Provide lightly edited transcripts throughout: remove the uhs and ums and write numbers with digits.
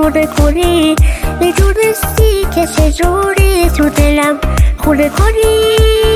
خونه کنی، میدونستی که چجوری تو دلم خونه کنی.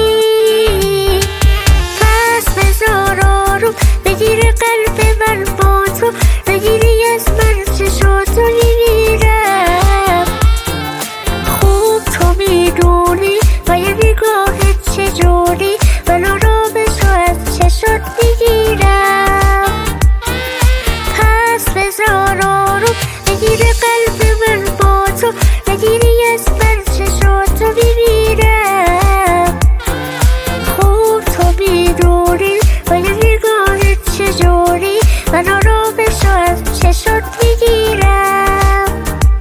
پس بذار آروم بگیره قلب من با تو، بگیری از من چشاتو میمیرم. خوب تو میدونی با یه نگاهت چجوری من آرامشو از چشات میگیرم. پس بذار آروم بگیره قلب من با تو، بگیری از من چشاتو میمیرم. خوب تو میدونی با یه نگاهت چجوری من آرامشو از چشات میگیرم.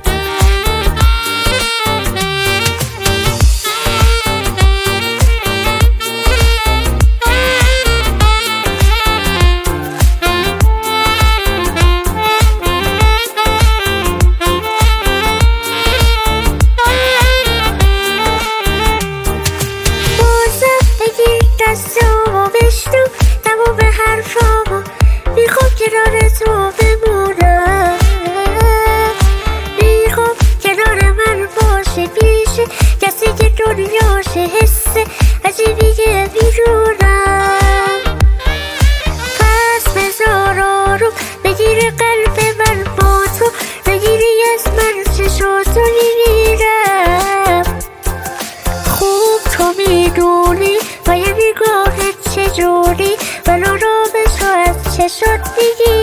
دستامو بشنو تمام حرفامو، میخوام کنار تو بمونم، میخوام کنار من باشه، پیش کسی که دنیاشه حس عجیبیه میدونم. پس بذار آروم بگیره قلب من با تو، بگیری از من چشاتو میمیرم. خوب تو میدونی با یه نگاهت چجوری من آرامشو از چشات میگیرم.